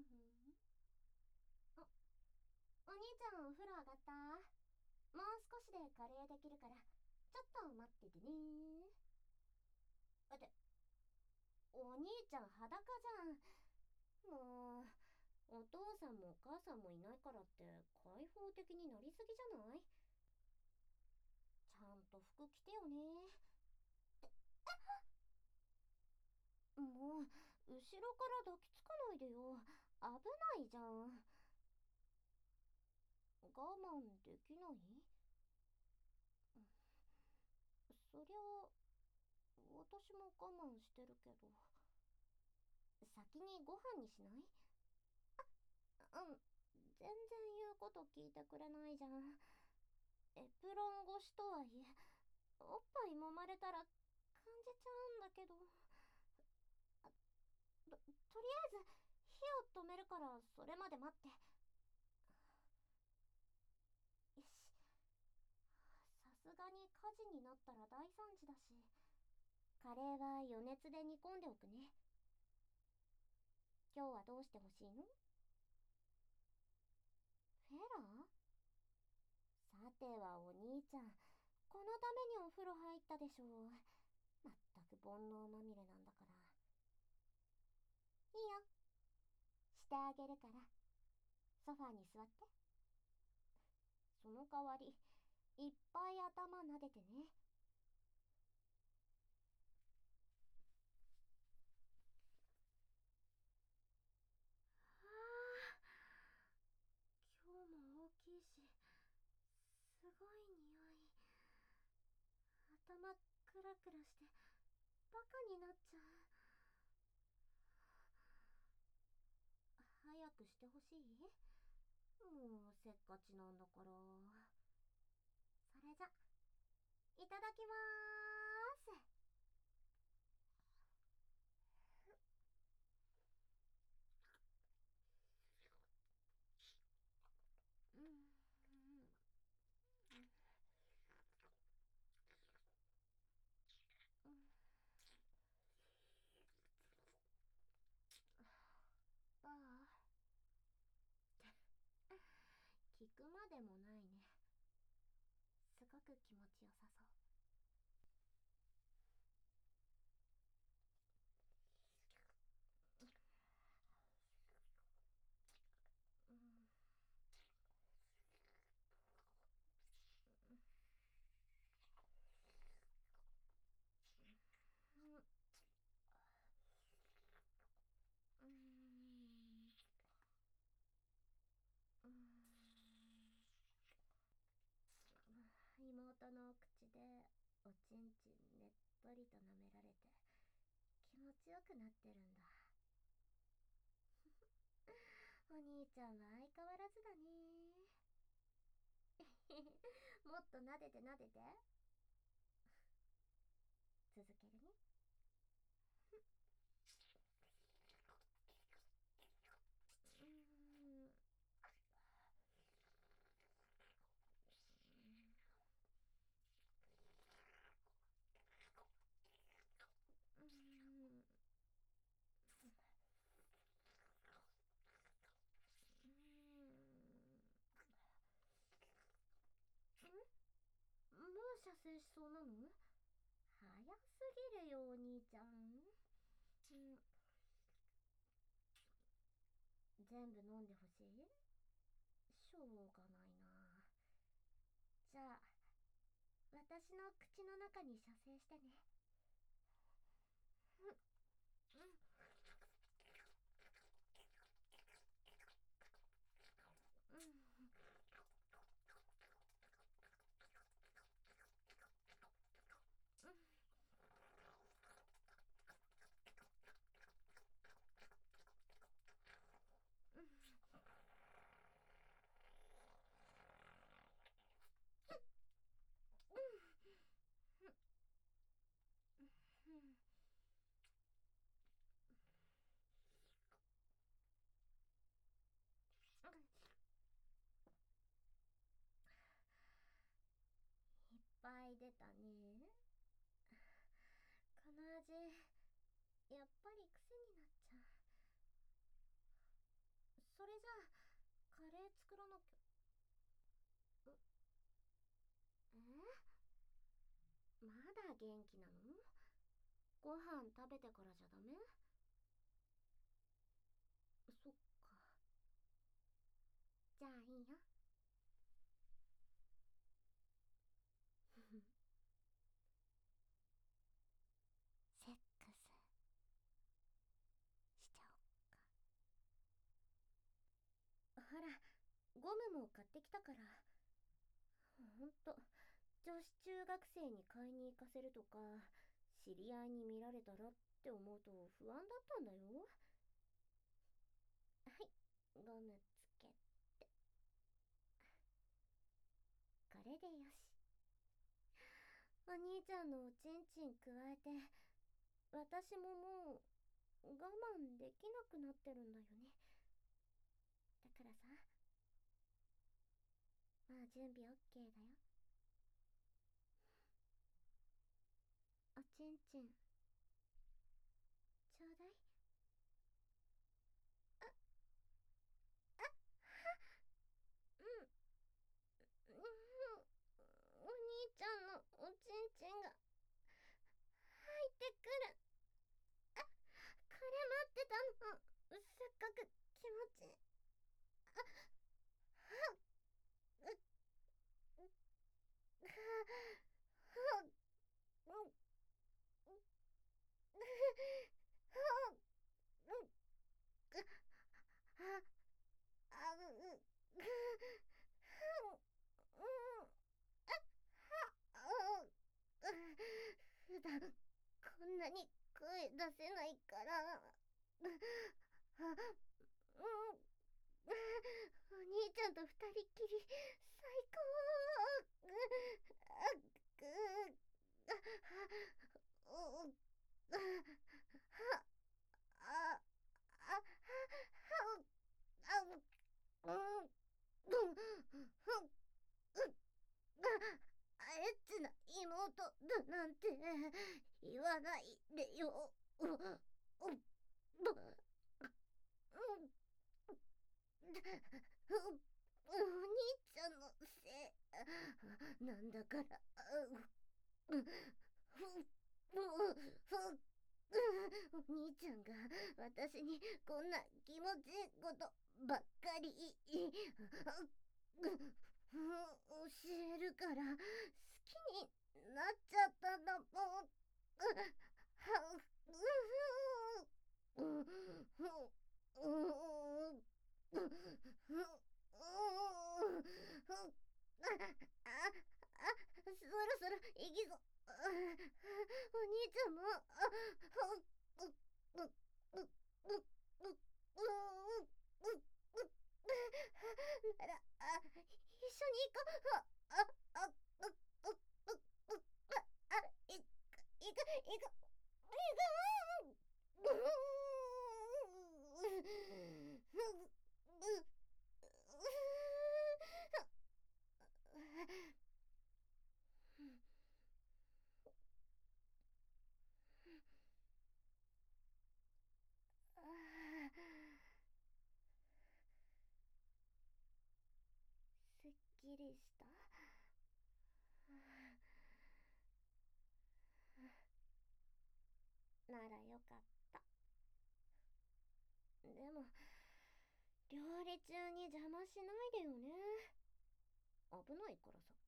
あ、お兄ちゃんお風呂上がった？もう少しでカレーできるから、ちょっと待っててね。ってお兄ちゃん裸じゃん。もうお父さんもお母さんもいないからって開放的になりすぎじゃない？ちゃんと服着てよね。もう後ろから抱きつかないでよ。危ないじゃん。我慢できない？そりゃ私も我慢してるけど、先にご飯にしない？うん、全然言うこと聞いてくれないじゃん。エプロン越しとはいえ、おっぱい揉まれたら感じちゃうんだけど。とりあえず火を止めるからそれまで待って。よし。さすがに火事になったら大惨事だし、カレーは余熱で煮込んでおくね。今日はどうしてほしいの？フェラー？さてはお兄ちゃん、このためにお風呂入ったでしょう。まったく煩悩まみれなんだから。いいよ、してあげるから。ソファーに座って。その代わりいっぱい頭撫でてね。あー、今日も大きいし、すごい匂い。頭クラクラしてバカになっちゃう。早くしてほしい？もうせっかちなんだから。それじゃいただきまーす。うん、うん、ああ、聞くまでもないね。すごく気持ちよさそう。うん、うん、うん、うん。妹のお口でおちんちんねっとりと舐められて気持ちよくなってるんだ。お兄ちゃんは相変わらずだね。もっと撫でて撫でて。続けるね。うん、うん、うん。もう射精しそうなの？早すぎるよお兄ちゃん。うん、全部飲んでほしい？しょうがないな。じゃあ私の口の中に射精してね。うん、うん、うん、うん、うん。いっぱい出たね。この味やっぱり癖になっちゃう。 それじゃあカレー作らなきゃ。まだ元気なの？ご飯食べてからじゃダメ？そっか。じゃあいいよ。セックスしちゃおっか。ほら、ゴムも買ってきたから。ほんと、女子中学生に買いに行かせるとか、知り合いに見られたらって思うと不安だったんだよ。はい、ゴムつけて。これでよし。お兄ちゃんのおちんちんくわえて、私ももう我慢できなくなってるんだよね。だからさ、まあ準備 OK だよ。おちんちんちょうだい。あ、あ、うん、うん、お兄ちゃんのおちんちんが入ってくる。あ、これ待ってたの。すっごく気持ちいい。あ、はっ、う、う、は、は、う、う、は、う、は、あ、う、普段こんなに声出せないから。お兄ちゃんと二人きり最高。エッチな妹だなんて言わないでよ。お兄ちゃんのせいなんだから。お兄ちゃんが私にこんな気持ちいいことばっかり教えるから好きになっちゃったんだもん。そろそろ行きぞ。お兄ちゃんもなら一緒に行こう。行く行く行く。すっきりした。ならよかった。でも料理中に邪魔しないでよね。危ないからさ。